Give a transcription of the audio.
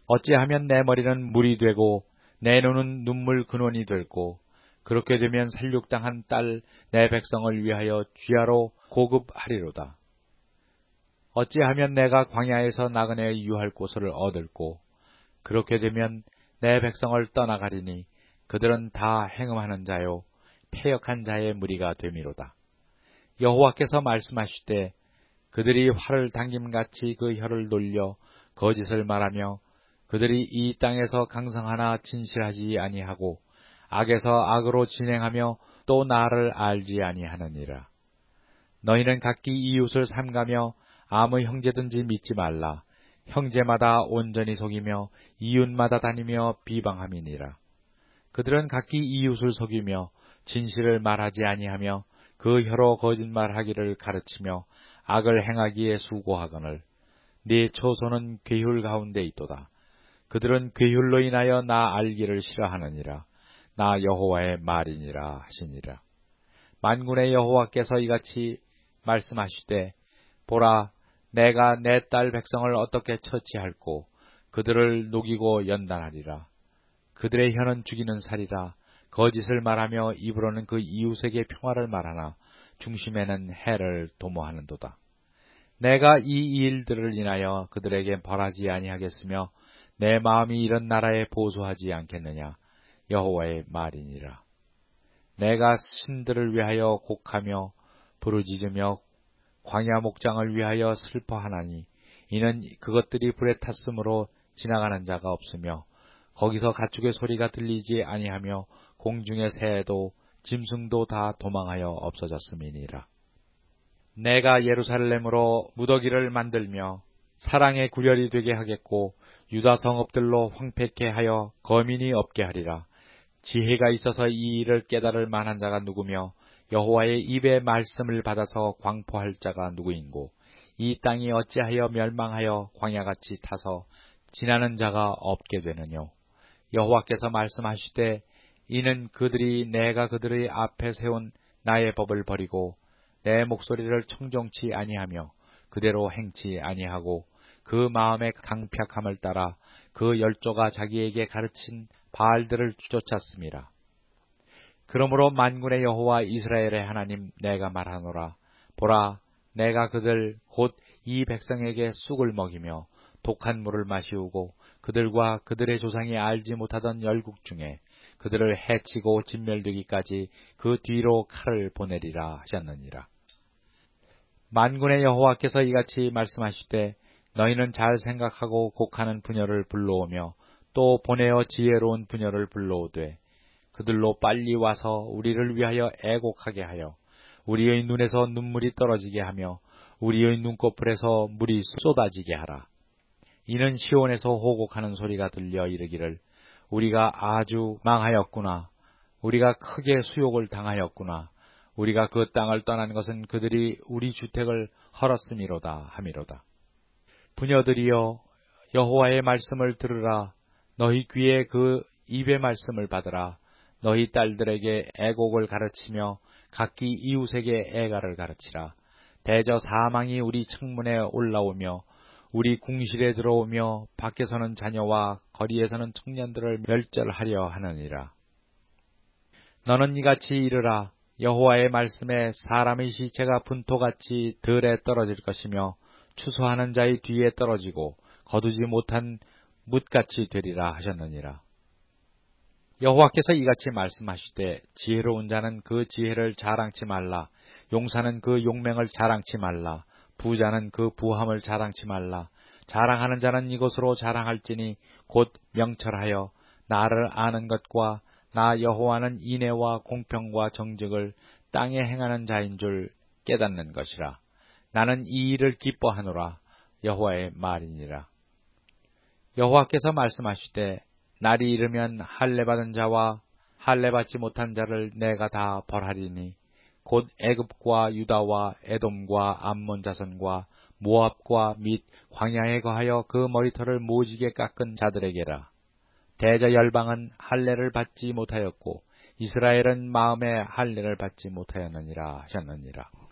어찌하면 내 머리는 물이 되고 내 눈은 눈물 근원이 되고 그렇게 되면 살육당한 딸 내 백성을 위하여 쥐하로 고급하리로다. 어찌하면 내가 광야에서 나그네의 유할 곳을 얻을고 그렇게 되면 내 백성을 떠나가리니 그들은 다 행음하는 자요 패역한 자의 무리가 되미로다. 여호와께서 말씀하시되 그들이 활을 당김같이 그 혀를 놀려 거짓을 말하며 그들이 이 땅에서 강성하나 진실하지 아니하고 악에서 악으로 진행하며 또 나를 알지 아니하느니라. 너희는 각기 이웃을 삼가며 아무 형제든지 믿지 말라. 형제마다 온전히 속이며 이웃마다 다니며 비방함이니라. 그들은 각기 이웃을 속이며 진실을 말하지 아니하며 그 혀로 거짓말하기를 가르치며 악을 행하기에 수고하거늘 네 처소는 괴휼 가운데 있도다. 그들은 괴휼로 인하여 나 알기를 싫어하느니라. 나 여호와의 말이니라 하시니라. 만군의 여호와께서 이같이 말씀하시되 보라 내가 내 딸 백성을 어떻게 처치할꼬 그들을 녹이고 연단하리라. 그들의 혀는 죽이는 살이라. 거짓을 말하며 입으로는 그 이웃에게 평화를 말하나 중심에는 해를 도모하는도다. 내가 이 일들을 인하여 그들에게 벌하지 아니하겠으며 내 마음이 이런 나라에 보수하지 않겠느냐. 여호와의 말이니라. 내가 신들을 위하여 곡하며 부르짖으며 광야 목장을 위하여 슬퍼하나니 이는 그것들이 불에 탔으므로 지나가는 자가 없으며 거기서 가축의 소리가 들리지 아니하며 공중의 새도 짐승도 다 도망하여 없어졌음이니라. 내가 예루살렘으로 무더기를 만들며 사랑의 구렬이 되게 하겠고 유다 성읍들로 황폐케 하여 거민이 없게 하리라. 지혜가 있어서 이 일을 깨달을 만한 자가 누구며 여호와의 입의 말씀을 받아서 광포할 자가 누구인고 이 땅이 어찌하여 멸망하여 광야같이 타서 지나는 자가 없게 되느뇨. 여호와께서 말씀하시되 이는 그들이 내가 그들의 앞에 세운 나의 법을 버리고 내 목소리를 청종치 아니하며 그대로 행치 아니하고 그 마음의 강팍함을 따라 그 열조가 자기에게 가르친 바알들을 쫓았음이라. 그러므로 만군의 여호와 이스라엘의 하나님 내가 말하노라. 보라 내가 그들 곧 이 백성에게 쑥을 먹이며 독한 물을 마시우고 그들과 그들의 조상이 알지 못하던 열국 중에 그들을 해치고 진멸되기까지 그 뒤로 칼을 보내리라 하셨느니라. 만군의 여호와께서 이같이 말씀하시되 너희는 잘 생각하고 곡하는 부녀를 불러오며 또 보내어 지혜로운 부녀를 불러오되 그들로 빨리 와서 우리를 위하여 애곡하게 하여 우리의 눈에서 눈물이 떨어지게 하며 우리의 눈꺼풀에서 물이 쏟아지게 하라. 이는 시온에서 호곡하는 소리가 들려 이르기를 우리가 아주 망하였구나. 우리가 크게 수욕을 당하였구나. 우리가 그 땅을 떠난 것은 그들이 우리 주택을 헐었음이로다 하미로다. 부녀들이여 여호와의 말씀을 들으라. 너희 귀에 그 입의 말씀을 받으라. 너희 딸들에게 애곡을 가르치며 각기 이웃에게 애가를 가르치라. 대저 사망이 우리 창문에 올라오며 우리 궁실에 들어오며 밖에서는 자녀와 거리에서는 청년들을 멸절하려 하느니라. 너는 이같이 이르라. 여호와의 말씀에 사람의 시체가 분토같이 들에 떨어질 것이며 추수하는 자의 뒤에 떨어지고 거두지 못한 뭇같이 되리라 하셨느니라. 여호와께서 이같이 말씀하시되 지혜로운 자는 그 지혜를 자랑치 말라. 용사는 그 용맹을 자랑치 말라. 부자는 그 부함을 자랑치 말라. 자랑하는 자는 이것으로 자랑할지니 곧 명철하여 나를 아는 것과 나 여호와는 인애와 공평과 정직을 땅에 행하는 자인 줄 깨닫는 것이라. 나는 이 일을 기뻐하노라. 여호와의 말이니라. 여호와께서 말씀하시되 날이 이르면 할례받은 자와 할례받지 못한 자를 내가 다 벌하리니 곧 애굽과 유다와 에돔과 암몬 자손과 모압과 및 광야에 거하여 그 머리털을 모지게 깎은 자들에게라. 대저 열방은 할례를 받지 못하였고 이스라엘은 마음에 할례를 받지 못하였느니라 하셨느니라.